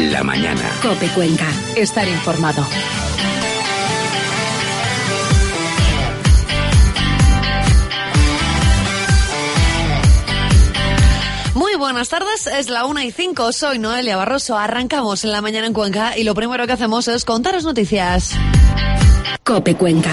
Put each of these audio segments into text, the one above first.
La mañana. COPE Cuenca. Estar informado. Muy buenas tardes, es la 1:05, soy Noelia Barroso. Arrancamos en La mañana en Cuenca y lo primero que hacemos es contaros noticias. COPE Cuenca.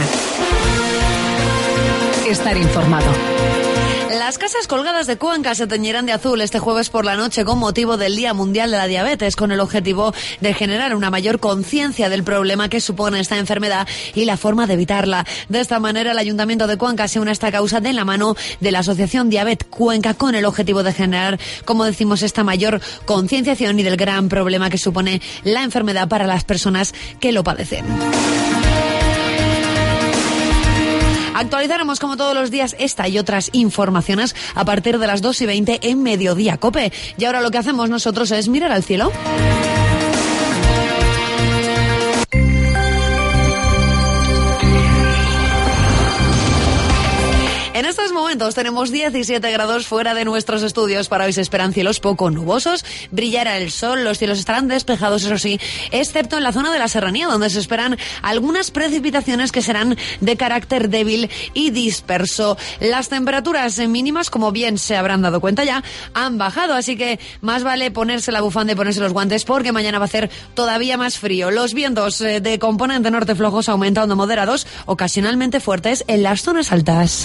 Estar informado. Las casas colgadas de Cuenca se teñirán de azul este jueves por la noche con motivo del Día Mundial de la Diabetes, con el objetivo de generar una mayor conciencia del problema que supone esta enfermedad y la forma de evitarla. De esta manera, el Ayuntamiento de Cuenca se une a esta causa de la mano de la Asociación Diabet Cuenca, con el objetivo de generar, como decimos, esta mayor concienciación y del gran problema que supone la enfermedad para las personas que lo padecen. Actualizaremos como todos los días esta y otras informaciones a partir de las 2:20 en Mediodía COPE. Y ahora lo que hacemos nosotros es mirar al cielo. En estos momentos tenemos 17 grados fuera de nuestros estudios. Para hoy se esperan cielos poco nubosos, brillará el sol, los cielos estarán despejados, eso sí, excepto en la zona de la serranía, donde se esperan algunas precipitaciones que serán de carácter débil y disperso. Las temperaturas mínimas, como bien se habrán dado cuenta ya, han bajado, así que más vale ponerse la bufanda y ponerse los guantes, porque mañana va a hacer todavía más frío. Los vientos de componente norte flojos aumentando moderados, ocasionalmente fuertes en las zonas altas.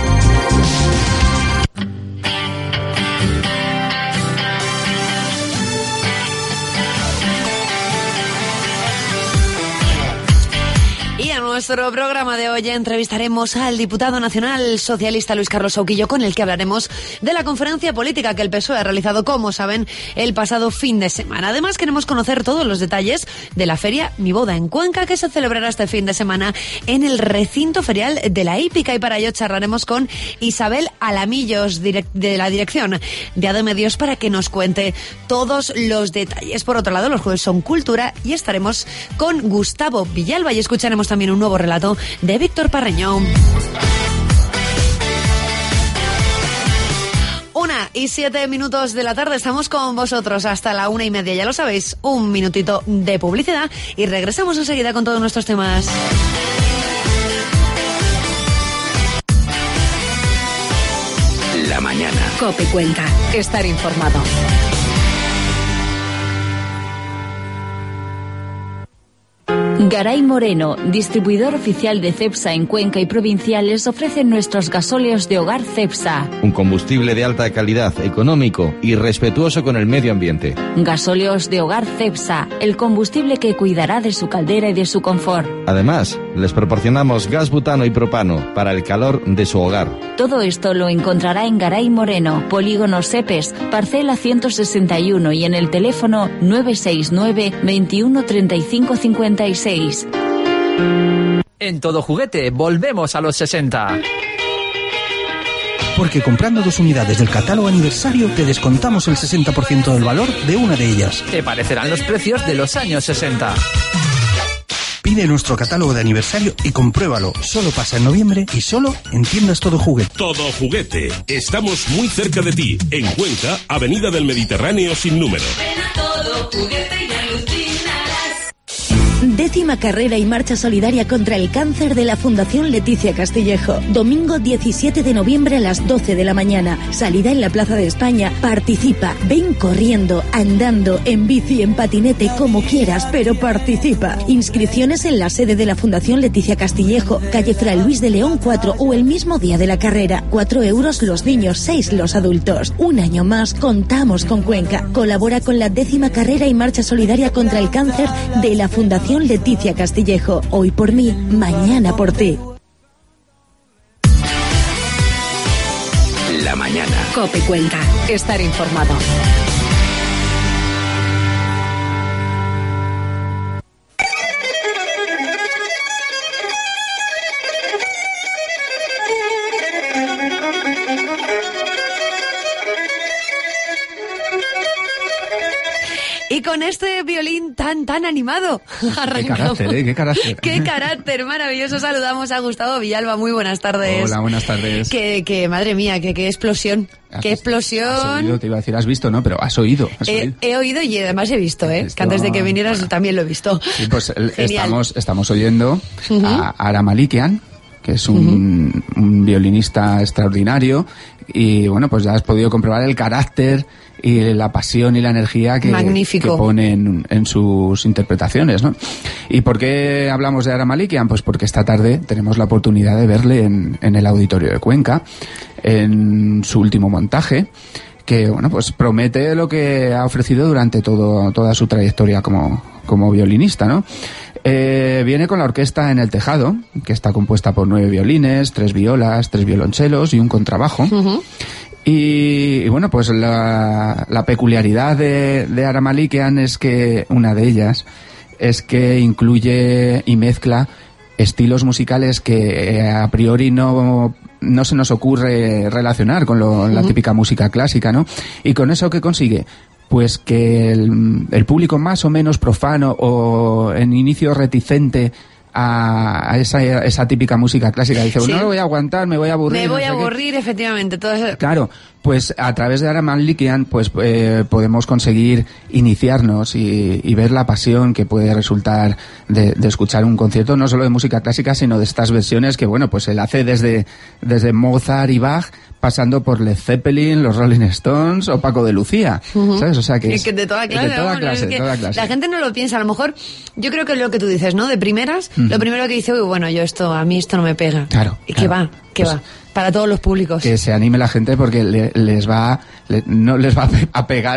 En nuestro programa de hoy entrevistaremos al diputado nacional socialista Luis Carlos Sauquillo, con el que hablaremos de la conferencia política que el PSOE ha realizado, como saben, el pasado fin de semana. Además, queremos conocer todos los detalles de la feria Mi Boda en Cuenca, que se celebrará este fin de semana en el recinto ferial de la Hípica, y para ello charlaremos con Isabel Alamillos, de la dirección de AD Medios, para que nos cuente todos los detalles. Por otro lado, los jueves son cultura y estaremos con Gustavo Villalba y escucharemos también un nuevo relato de Víctor Parreño. 1:07 de la tarde, estamos con vosotros hasta la 1:30, ya lo sabéis, un minutito de publicidad y regresamos enseguida con todos nuestros temas. La mañana. COPE Cuenca, estar informado. Garay Moreno, distribuidor oficial de Cepsa en Cuenca y provinciales, ofrece nuestros gasóleos de hogar Cepsa. Un combustible de alta calidad, económico y respetuoso con el medio ambiente. Gasóleos de hogar Cepsa, el combustible que cuidará de su caldera y de su confort. Además, les proporcionamos gas butano y propano para el calor de su hogar. Todo esto lo encontrará en Garay Moreno, Polígono Sepes, parcela 161 y en el teléfono 969 21 35 56. En Todo Juguete volvemos a los 60. Porque comprando 2 unidades del catálogo aniversario te descontamos el 60% del valor de una de ellas. Te parecerán los precios de los años 60. Pide nuestro catálogo de aniversario y compruébalo. Solo pasa en noviembre y solo en tiendas Todo Juguete. Todo Juguete. Estamos muy cerca de ti. En Cuenca, Avenida del Mediterráneo sin número. Ven a Todo Juguete y alucinarás. 10ª carrera y marcha solidaria contra el cáncer de la Fundación Leticia Castillejo. Domingo 17 de noviembre a las 12 de la mañana. Salida en la Plaza de España. Participa. Ven corriendo, andando, en bici, en patinete, como quieras, pero participa. Inscripciones en la sede de la Fundación Leticia Castillejo, calle Fray Luis de León 4 o el mismo día de la carrera. 4 euros los niños, 6 los adultos. Un año más contamos con Cuenca. Colabora con la 10ª carrera y marcha solidaria contra el cáncer de la Fundación Leticia Castillejo. Hoy por mí, mañana por ti. La mañana. COPE Cuenca, estar informado. Y con este violín tan animado, arrancamos. Qué carácter. Qué carácter maravilloso. Saludamos a Gustavo Villalba. Muy buenas tardes. Hola, buenas tardes. Que madre mía, qué explosión. ¡Qué explosión! Has oído, te iba a decir, has visto, ¿no? Pero has oído. He oído y además he visto, que antes de que vinieras también lo he visto. Sí, pues estamos oyendo a Ara Malikian, que es un violinista extraordinario, y bueno, pues ya has podido comprobar el carácter y la pasión y la energía que pone en sus interpretaciones, ¿no? ¿Y por qué hablamos de Ara Malikian? Pues porque esta tarde tenemos la oportunidad de verle en el Auditorio de Cuenca, en su último montaje, que bueno, pues promete lo que ha ofrecido durante toda su trayectoria como violinista, ¿no? Viene con la orquesta En el Tejado, que está compuesta por 9 violines, 3 violas, 3 violonchelos y un contrabajo. Y bueno, pues la peculiaridad de Ara Malikian es que una de ellas es que incluye y mezcla estilos musicales que a priori no se nos ocurre relacionar con la típica música clásica, ¿no? Y con eso, ¿qué consigue? Pues que el público más o menos profano o en inicio reticente a esa típica música clásica dice, no lo voy a aguantar, me voy a aburrir. Me voy a aburrir, efectivamente. Todo eso. Claro, pues a través de Ara Malikian pues podemos conseguir iniciarnos y ver la pasión que puede resultar de escuchar un concierto, no solo de música clásica, sino de estas versiones que, bueno, pues él hace desde Mozart y Bach, pasando por Led Zeppelin, los Rolling Stones o Paco de Lucía, ¿sabes? O sea que es de toda clase. De toda clase, de toda clase. La gente no lo piensa, a lo mejor, yo creo que es lo que tú dices, ¿no? De primeras, lo primero que dice, bueno, a mí esto no me pega. Claro. ¿Y qué va? Para todos los públicos. Que se anime la gente porque no les va a pegar.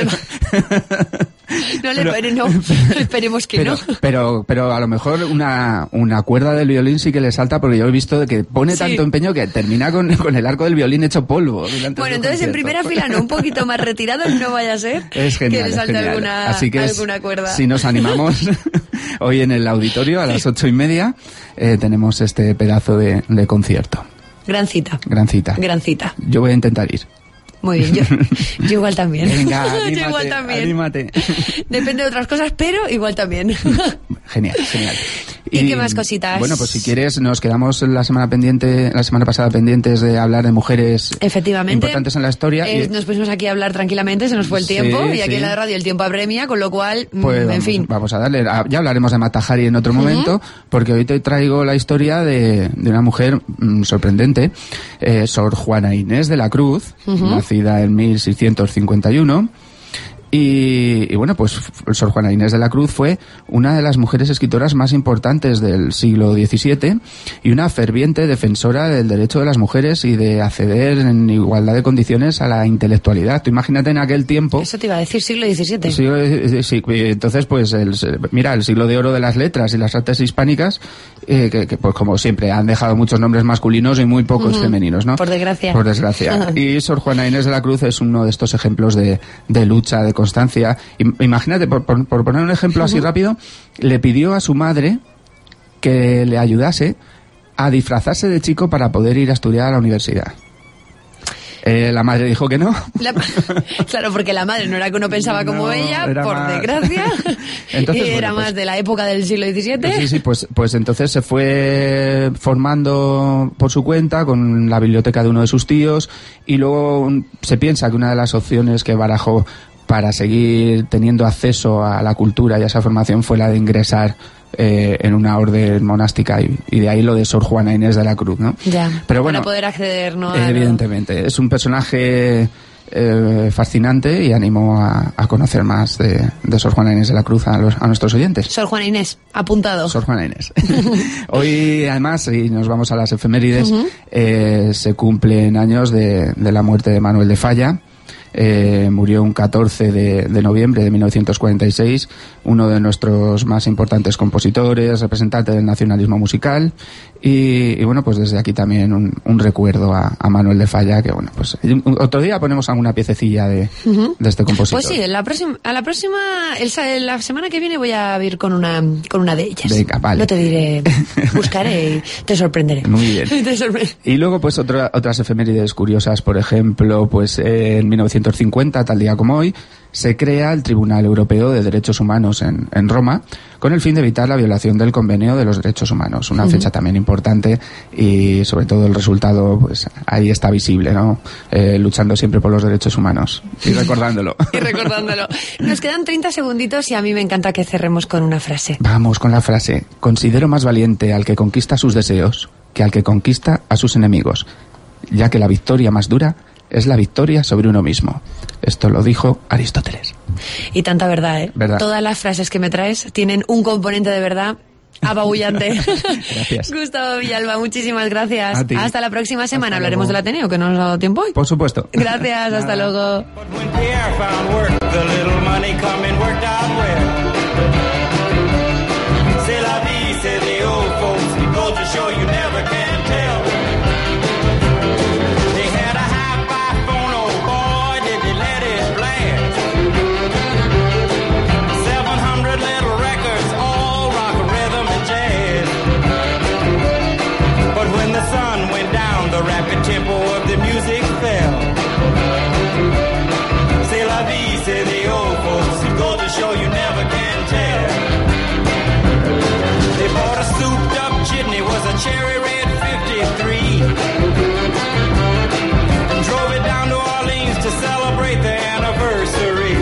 Esperemos que no. Pero a lo mejor una cuerda del violín sí que le salta, porque yo he visto de que pone tanto empeño que termina con el arco del violín hecho polvo. Bueno, entonces en primera fila no, un poquito más retirado, no vaya a ser es genial, que le salte alguna cuerda. Si nos animamos, hoy en el auditorio a las 8:30 tenemos este pedazo de concierto. Gran cita. Yo voy a intentar ir. Muy bien, yo igual también. Venga, anímate, yo igual también. Anímate. Depende de otras cosas, pero igual también. Genial. ¿Y qué más cositas? Bueno, pues si quieres, nos quedamos la semana pasada pendientes de hablar de mujeres importantes en la historia. Nos pusimos aquí a hablar tranquilamente, se nos fue el tiempo, y aquí en la radio el tiempo apremia, con lo cual, pues en fin. Vamos a darle, ya hablaremos de Mata Hari en otro momento, porque hoy te traigo la historia de una mujer sorprendente, Sor Juana Inés de la Cruz, nacida en 1651. Y bueno, pues Sor Juana Inés de la Cruz fue una de las mujeres escritoras más importantes del siglo XVII y una ferviente defensora del derecho de las mujeres y de acceder en igualdad de condiciones a la intelectualidad. Tú imagínate en aquel tiempo... Eso te iba a decir, siglo XVII. Sí, entonces pues el siglo de oro de las letras y las artes hispánicas, que pues como siempre han dejado muchos nombres masculinos y muy pocos femeninos, ¿no? Por desgracia. Y Sor Juana Inés de la Cruz es uno de estos ejemplos de lucha, de constancia. Imagínate, por poner un ejemplo así rápido, le pidió a su madre que le ayudase a disfrazarse de chico para poder ir a estudiar a la universidad. La madre dijo que no. Claro, porque la madre no era que uno pensaba como ella, por desgracia. Entonces, era más de la época del siglo XVII. Sí, pues entonces se fue formando por su cuenta con la biblioteca de uno de sus tíos, y luego se piensa que una de las opciones que barajó para seguir teniendo acceso a la cultura y a esa formación fue la de ingresar en una orden monástica, y de ahí lo de Sor Juana Inés de la Cruz, ¿no? Ya, pero bueno, para poder acceder, ¿no? Evidentemente, es un personaje fascinante, y animo a conocer más de Sor Juana Inés de la Cruz a nuestros oyentes. Sor Juana Inés, apuntado. Sor Juana Inés. Hoy, además, si nos vamos a las efemérides, se cumplen años de la muerte de Manuel de Falla. Murió un 14 de noviembre de 1946, uno de nuestros más importantes compositores, representante del nacionalismo musical, y bueno, pues desde aquí también un recuerdo a Manuel de Falla, que bueno, pues otro día ponemos alguna piececilla de este compositor. Pues sí, la semana que viene voy a ir con una de ellas. Venga, vale. No te diré, buscaré y te sorprenderé. Muy bien. Y luego pues otras efemérides curiosas, por ejemplo, pues en 1900 1950, tal día como hoy, se crea el Tribunal Europeo de Derechos Humanos en Roma, con el fin de evitar la violación del Convenio de los Derechos Humanos. Una fecha también importante y sobre todo el resultado, pues ahí está visible, ¿no? Luchando siempre por los derechos humanos y recordándolo. Y recordándolo. Nos quedan 30 segunditos y a mí me encanta que cerremos con una frase. Vamos con la frase. Considero más valiente al que conquista sus deseos que al que conquista a sus enemigos, ya que la victoria más dura es la victoria sobre uno mismo. Esto lo dijo Aristóteles. Y tanta verdad, ¿eh? Verdad. Todas las frases que me traes tienen un componente de verdad apabullante. Gracias. Gustavo Villalba, muchísimas gracias. A ti. Hasta la próxima semana. Hasta Hablaremos luego. del Ateneo, que no nos ha dado tiempo hoy. Por supuesto. Gracias, hasta luego. Tempo of the music fell. C'est la vie, say the old folks. It goes to show you never can tell. They bought a souped up jitney, was a cherry red 53, and drove it down to Orleans to celebrate the anniversary.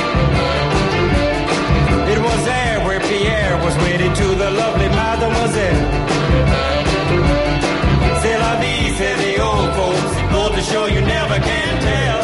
It was there where Pierre was wedded to the lovely mademoiselle. C'est la vie, say the old folks. It goes to show you never can tell.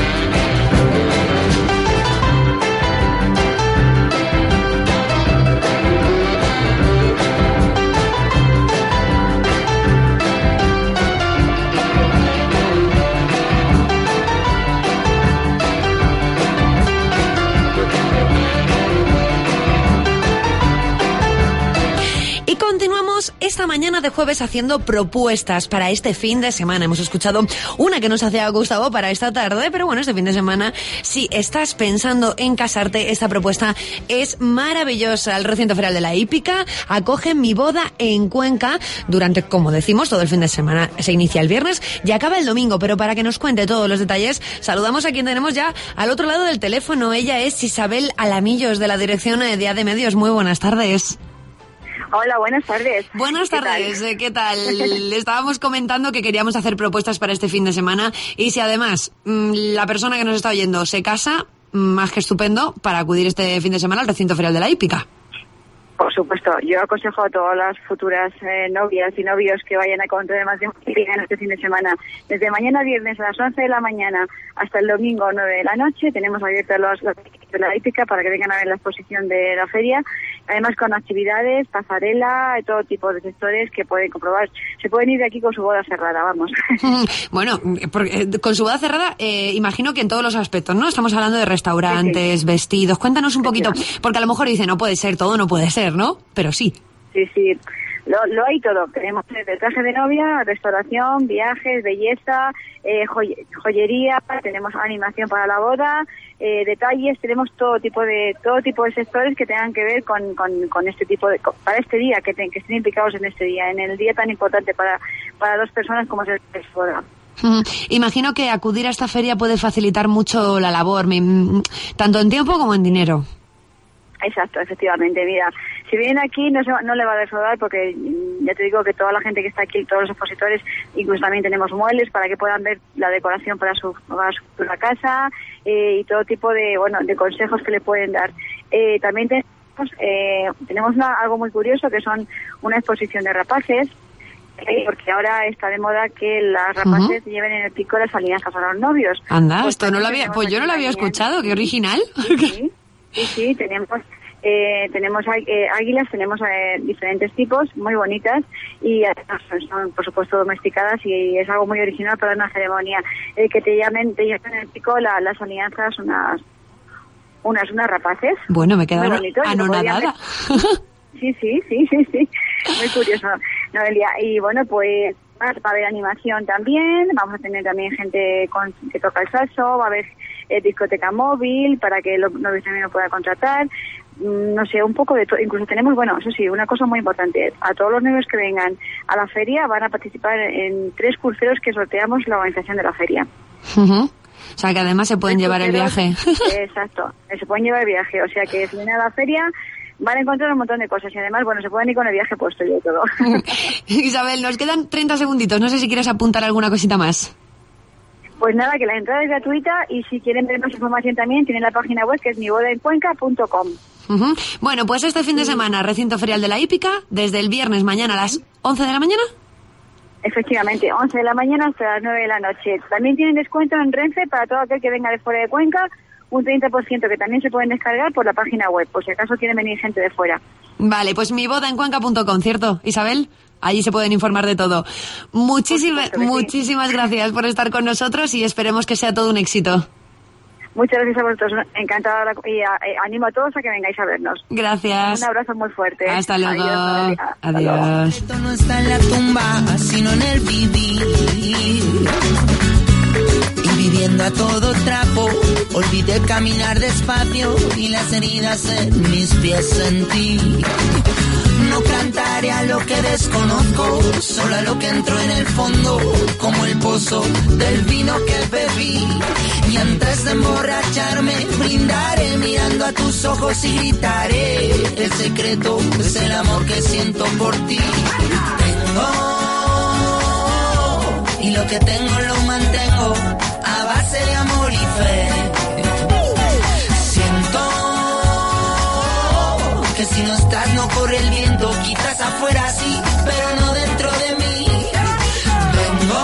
Y continuamos esta mañana de jueves haciendo propuestas para este fin de semana. Hemos escuchado una que nos hacía Gustavo para esta tarde, pero bueno, este fin de semana, si estás pensando en casarte, esta propuesta es maravillosa. El recinto ferial de la Hípica acoge Mi Boda en Cuenca durante, como decimos, todo el fin de semana. Se inicia el viernes y acaba el domingo, pero para que nos cuente todos los detalles, saludamos a quien tenemos ya al otro lado del teléfono. Ella es Isabel Alamillos, de la Dirección de AD Medios. Muy buenas tardes. Hola, buenas tardes. Buenas tardes, ¿qué tal? Le estábamos comentando que queríamos hacer propuestas para este fin de semana y si además la persona que nos está oyendo se casa, más que estupendo para acudir este fin de semana al recinto ferial de la Hípica. Por supuesto, yo aconsejo a todas las futuras novias y novios que vayan a contraer más de un este fin de semana. Desde mañana viernes a las 11 de la mañana hasta el domingo 9 de la noche tenemos abiertas las de la Hípica para que vengan a ver la exposición de la feria. Además con actividades, pasarela, todo tipo de sectores que pueden comprobar. Se pueden ir de aquí con su boda cerrada, vamos. Bueno, con su boda cerrada, imagino que en todos los aspectos, ¿no? Estamos hablando de restaurantes, vestidos. Cuéntanos un poquito, porque a lo mejor dice, no puede ser, todo no puede ser, ¿no? Pero sí. Sí. Lo hay todo. Tenemos el traje de novia, restauración, viajes, belleza, joyería, tenemos animación para la boda, detalles, tenemos todo tipo de sectores que tengan que ver con este tipo de para este día, que estén implicados en este día, en el día tan importante para dos personas como es el boda. Imagino que acudir a esta feria puede facilitar mucho la labor, tanto en tiempo como en dinero. Exacto, efectivamente. Mira, si vienen aquí no le va a defraudar porque ya te digo que toda la gente que está aquí, todos los expositores, incluso también tenemos muebles para que puedan ver la decoración para su casa y todo tipo de consejos que le pueden dar. También tenemos algo muy curioso que son una exposición de rapaces. Porque ahora está de moda que las rapaces lleven en el pico las alianzas a los novios. Anda, pues esto no lo había, pues yo no lo había escuchado, qué original. Sí, tenemos águilas, tenemos diferentes tipos, muy bonitas y son por supuesto domesticadas y es algo muy original para una ceremonia. Que te lleven en el pico las alianzas, unas rapaces. Bueno, me quedo anonadada. Sí, muy curioso, Noelia. Y bueno, pues va a haber animación también, vamos a tener también gente que toca el saxo, va a haber discoteca móvil para que los novios también lo puedan contratar, no sé, un poco de todo. Incluso tenemos, eso sí, una cosa muy importante, a todos los novios que vengan a la feria van a participar en 3 cruceros que sorteamos la organización de la feria. O sea, que además se pueden llevar el viaje. Exacto, se pueden llevar el viaje. O sea, que si vienen a la feria van a encontrar un montón de cosas y además, bueno, se pueden ir con el viaje puesto y todo. Isabel, nos quedan 30 segunditos. No sé si quieres apuntar alguna cosita más. Pues nada, que la entrada es gratuita y si quieren ver más información también tienen la página web que es mibodaencuenca.com. Bueno, pues este fin de semana, recinto ferial de la hípica, desde el viernes mañana a las 11 de la mañana. Efectivamente, 11 de la mañana hasta las 9 de la noche. También tienen descuento en Renfe para todo aquel que venga de fuera de Cuenca, un 30% que también se pueden descargar por la página web, por si acaso quieren venir gente de fuera. Vale, pues mibodaencuenca.com, ¿cierto, Isabel? Allí se pueden informar de todo. Muchísimas gracias por estar con nosotros y esperemos que sea todo un éxito. Muchas gracias a vosotros, encantada y animo a todos a que vengáis a vernos. Gracias. Un abrazo muy fuerte. Hasta luego. Adiós. Esto no está en la tumba, sino en el vivir. Y viviendo a todo trapo, olvidé caminar despacio y las heridas en mis pies sentí. No cantaré a lo que desconozco, solo a lo que entró en el fondo, como el pozo del vino que bebí. Y antes de emborracharme, brindaré mirando a tus ojos y gritaré. El secreto es el amor que siento por ti. Tengo, y lo que tengo lo mantengo a base de amor y fe. Que si no estás no corre el viento, quizás afuera sí, pero no dentro de mí. Vengo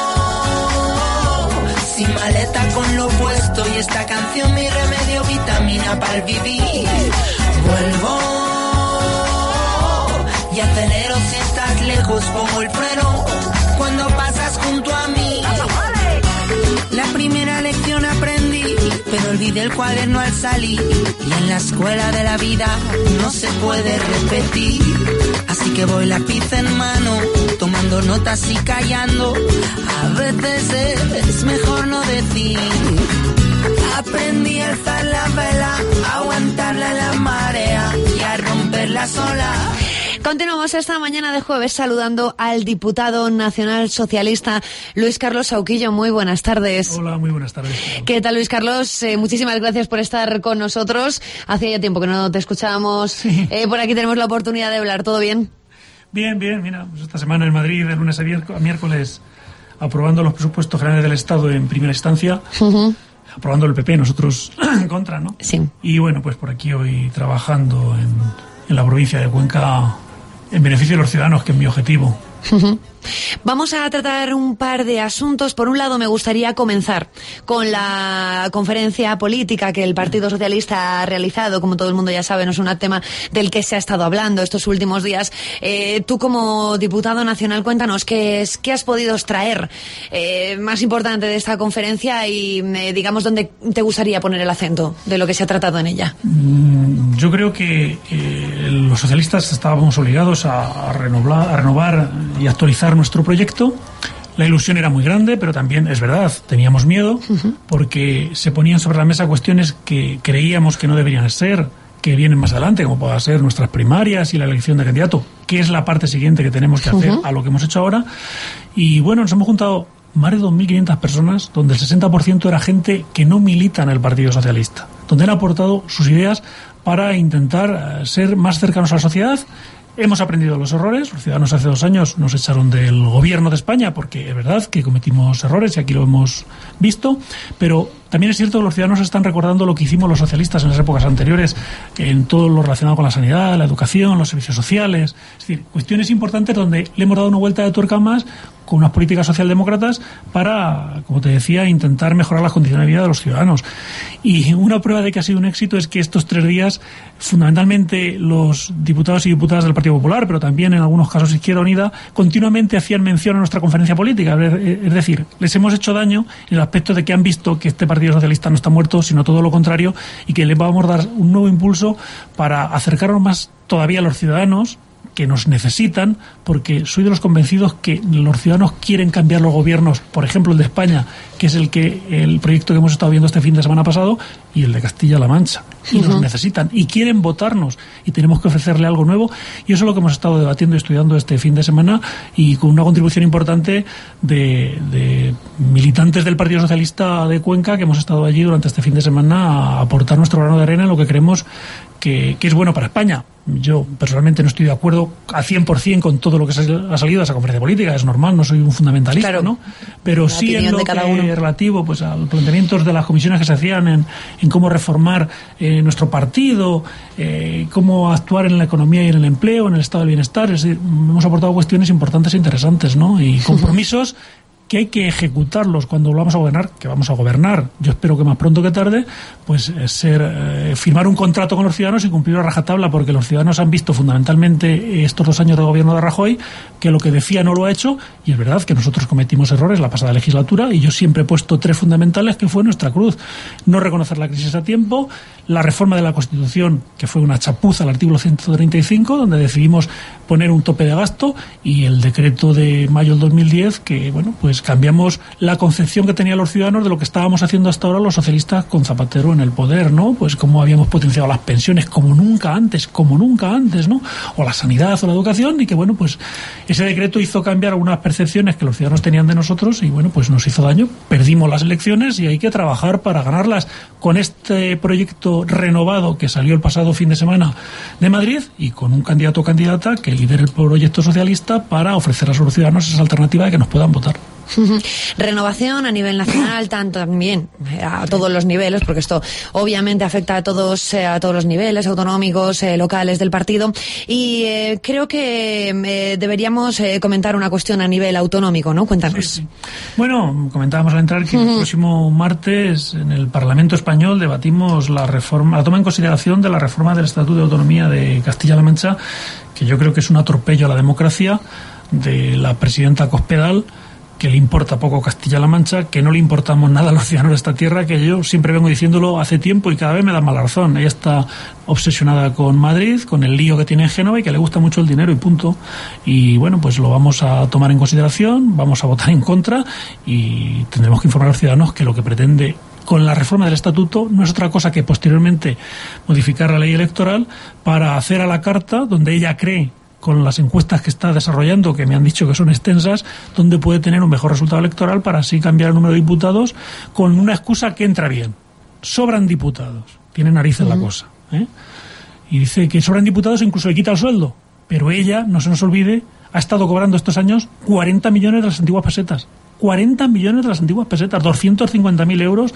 sin maleta con lo puesto y esta canción mi remedio, vitamina para el vivir. Vuelvo y acelero si estás lejos, pongo el freno cuando pasas junto a mí. La primera lección aprendí, pero olvidé el cuaderno al salir. Y en la escuela de la vida no se puede repetir. Así que voy lápiz en mano, tomando notas y callando. A veces es mejor no decir. Aprendí a alzar la vela, a aguantarla en la marea y a romperla sola. Continuamos esta mañana de jueves saludando al diputado nacional socialista Luis Carlos Sauquillo. Muy buenas tardes. Hola, muy buenas tardes. ¿Qué tal, Luis Carlos? Muchísimas gracias por estar con nosotros. Hacía ya tiempo que no te escuchábamos. Sí. Por aquí tenemos la oportunidad de hablar. ¿Todo bien? Bien. Mira, pues esta semana en Madrid, de lunes a miércoles, aprobando los presupuestos generales del Estado en primera instancia. Aprobando el PP, nosotros en contra, ¿no? Sí. Y bueno, pues por aquí hoy trabajando en la provincia de Cuenca en beneficio de los ciudadanos, que es mi objetivo. Vamos a tratar un par de asuntos. Por un lado, me gustaría comenzar con la conferencia política que el Partido Socialista ha realizado. Como todo el mundo ya sabe, no es un tema del que se ha estado hablando estos últimos días. Tú, como diputado nacional, cuéntanos qué has podido extraer más importante de esta conferencia y, digamos, dónde te gustaría poner el acento de lo que se ha tratado en ella. Yo creo que los socialistas estábamos obligados a renovar y actualizar nuestro proyecto. La ilusión era muy grande, pero también es verdad, teníamos miedo porque se ponían sobre la mesa cuestiones que creíamos que no deberían ser, que vienen más adelante, como puedan ser nuestras primarias y la elección de candidato, que es la parte siguiente que tenemos que hacer a lo que hemos hecho ahora. Y bueno, nos hemos juntado más de 2.500 personas, donde el 60% era gente que no milita en el Partido Socialista, donde han aportado sus ideas para intentar ser más cercanos a la sociedad. Hemos aprendido los errores. Los ciudadanos hace 2 años nos echaron del gobierno de España porque es verdad que cometimos errores y aquí lo hemos visto, pero también es cierto que los ciudadanos están recordando lo que hicimos los socialistas en las épocas anteriores en todo lo relacionado con la sanidad, la educación, los servicios sociales. Es decir, cuestiones importantes donde le hemos dado una vuelta de tuerca más con unas políticas socialdemócratas para, como te decía, intentar mejorar las condiciones de vida de los ciudadanos. Y una prueba de que ha sido un éxito es que estos 3 días, fundamentalmente los diputados y diputadas del Partido Popular, pero también en algunos casos Izquierda Unida, continuamente hacían mención a nuestra conferencia política. Es decir, les hemos hecho daño en el aspecto de que han visto que este Partido Socialista no está muerto, sino todo lo contrario, y que les vamos a dar un nuevo impulso para acercarnos más todavía a los ciudadanos que nos necesitan, porque soy de los convencidos que los ciudadanos quieren cambiar los gobiernos, por ejemplo el de España, que es el proyecto que hemos estado viendo este fin de semana pasado, y el de Castilla-La Mancha, y nos necesitan y quieren votarnos y tenemos que ofrecerle algo nuevo, y eso es lo que hemos estado debatiendo y estudiando este fin de semana, y con una contribución importante de militantes del Partido Socialista de Cuenca, que hemos estado allí durante este fin de semana a aportar nuestro grano de arena en lo que creemos que es bueno para España. Yo personalmente no estoy de acuerdo al 100% con todo lo que ha salido de esa conferencia política, es normal, no soy un fundamentalista, claro, ¿no? Pero sí en lo que es relativo pues a los planteamientos de las comisiones que se hacían en cómo reformar nuestro partido, cómo actuar en la economía y en el empleo, en el estado del bienestar. Es decir, hemos aportado cuestiones importantes e interesantes, ¿no? Y compromisos que hay que ejecutarlos cuando vamos a gobernar, que vamos a gobernar, yo espero que más pronto que tarde, pues firmar un contrato con los ciudadanos y cumplir a rajatabla, porque los ciudadanos han visto fundamentalmente estos 2 años de gobierno de Rajoy que lo que decía no lo ha hecho, y es verdad que nosotros cometimos errores la pasada legislatura, y yo siempre he puesto 3 fundamentales que fue nuestra cruz: no reconocer la crisis a tiempo, la reforma de la Constitución, que fue una chapuza al artículo 135, donde decidimos poner un tope de gasto, y el decreto de mayo del 2010, que bueno, pues cambiamos la concepción que tenían los ciudadanos de lo que estábamos haciendo hasta ahora los socialistas con Zapatero en el poder, ¿no? Pues cómo habíamos potenciado las pensiones como nunca antes, ¿no? O la sanidad o la educación, y que bueno, pues ese decreto hizo cambiar algunas percepciones que los ciudadanos tenían de nosotros, y bueno, pues nos hizo daño, perdimos las elecciones y hay que trabajar para ganarlas con este proyecto renovado que salió el pasado fin de semana de Madrid, y con un candidato o candidata que lidere el proyecto socialista para ofrecer a los ciudadanos esa alternativa de que nos puedan votar. Renovación a nivel nacional, tanto también a todos los niveles, porque esto obviamente afecta a todos los niveles autonómicos, locales del partido, y creo que deberíamos comentar una cuestión a nivel autonómico, ¿no? Cuéntanos. Sí. Bueno, comentábamos al entrar que el próximo martes en el Parlamento español debatimos la toma en consideración de la reforma del Estatuto de Autonomía de Castilla-La Mancha, que yo creo que es un atropello a la democracia de la presidenta Cospedal, que le importa poco Castilla-La Mancha, que no le importamos nada a los ciudadanos de esta tierra, que yo siempre vengo diciéndolo hace tiempo y cada vez me da mala razón. Ella está obsesionada con Madrid, con el lío que tiene en Génova, y que le gusta mucho el dinero y punto. Y bueno, pues lo vamos a tomar en consideración, vamos a votar en contra, y tendremos que informar a los ciudadanos que lo que pretende con la reforma del estatuto no es otra cosa que posteriormente modificar la ley electoral para hacer a la carta, donde ella cree, con las encuestas que está desarrollando, que me han dicho que son extensas, donde puede tener un mejor resultado electoral para así cambiar el número de diputados, con una excusa que entra bien: sobran diputados. Tiene narices la cosa, ¿eh? Y dice que sobran diputados e incluso le quita el sueldo. Pero ella, no se nos olvide, ha estado cobrando estos años 40 millones de las antiguas pesetas. 40 millones de las antiguas pesetas, 250.000 euros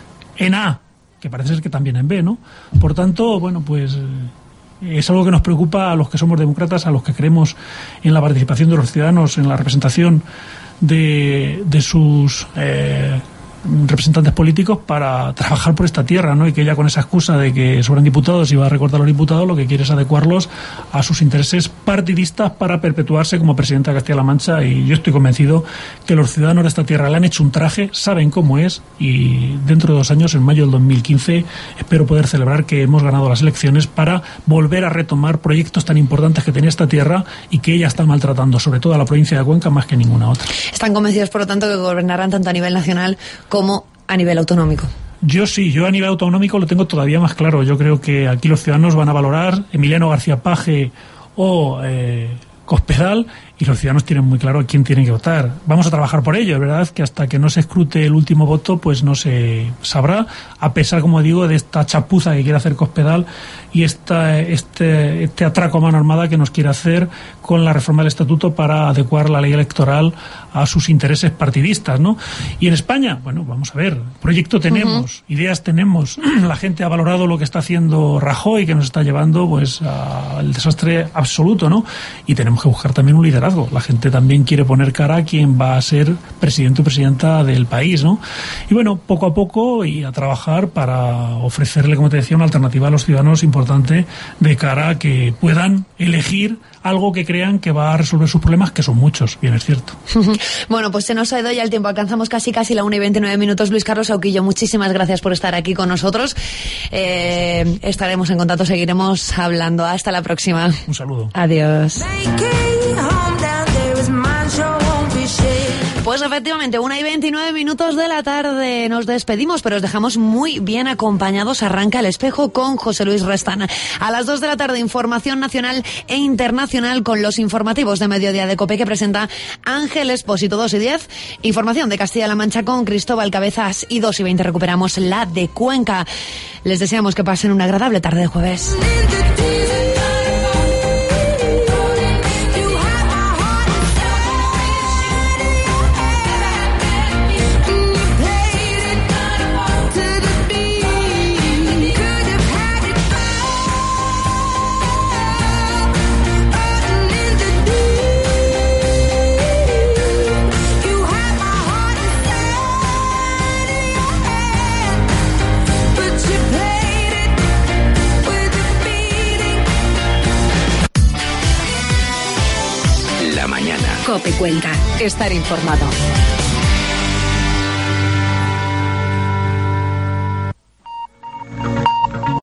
en A, que parece ser que también en B, ¿no? Por tanto, bueno, pues es algo que nos preocupa a los que somos demócratas, a los que creemos en la participación de los ciudadanos, en la representación de sus representantes políticos para trabajar por esta tierra, ¿no? Y que ella, con esa excusa de que sobran diputados y va a recortar a los diputados, lo que quiere es adecuarlos a sus intereses partidistas para perpetuarse como presidenta de Castilla-La Mancha. Y yo estoy convencido que los ciudadanos de esta tierra le han hecho un traje, saben cómo es, y dentro de 2 años, en mayo del 2015, espero poder celebrar que hemos ganado las elecciones para volver a retomar proyectos tan importantes que tenía esta tierra y que ella está maltratando, sobre todo a la provincia de Cuenca más que ninguna otra. ¿Están convencidos, por lo tanto, que gobernarán tanto a nivel nacional como a nivel autonómico? Yo sí, yo a nivel autonómico lo tengo todavía más claro. Yo creo que aquí los ciudadanos van a valorar Emiliano García Paje o Cospedal, y los ciudadanos tienen muy claro a quién tienen que votar. Vamos a trabajar por ello, es verdad que hasta que no se escrute el último voto, pues no se sabrá, a pesar, como digo, de esta chapuza que quiere hacer Cospedal y este atraco a mano armada que nos quiere hacer con la reforma del estatuto para adecuar la ley electoral a sus intereses partidistas, ¿no? Y en España, bueno, vamos a ver, proyecto tenemos, ideas tenemos, la gente ha valorado lo que está haciendo Rajoy, que nos está llevando pues al desastre absoluto, ¿no? Y tenemos que buscar también un liderazgo. La gente también quiere poner cara a quien va a ser presidente o presidenta del país, ¿no? Y bueno, poco a poco y a trabajar para ofrecerle, como te decía, una alternativa a los ciudadanos importante de cara a que puedan elegir algo que crean que va a resolver sus problemas, que son muchos, bien es cierto. Bueno, pues se nos ha ido ya el tiempo, alcanzamos casi la 1:29. Luis Carlos Sauquillo, muchísimas gracias por estar aquí con nosotros. Estaremos en contacto, seguiremos hablando. Hasta la próxima. Un saludo. Adiós. Pues efectivamente, 1:29 de la tarde. Nos despedimos, pero os dejamos muy bien acompañados. Arranca El Espejo con José Luis Restán. A las 2 de la tarde, información nacional e internacional con los informativos de Mediodía de COPE que presenta Ángel Expósito. 2:10, información de Castilla-La Mancha con Cristóbal Cabezas. Y 2:20 recuperamos la de Cuenca. Les deseamos que pasen una agradable tarde de jueves. La mañana. COPE Cuenca. Estar informado.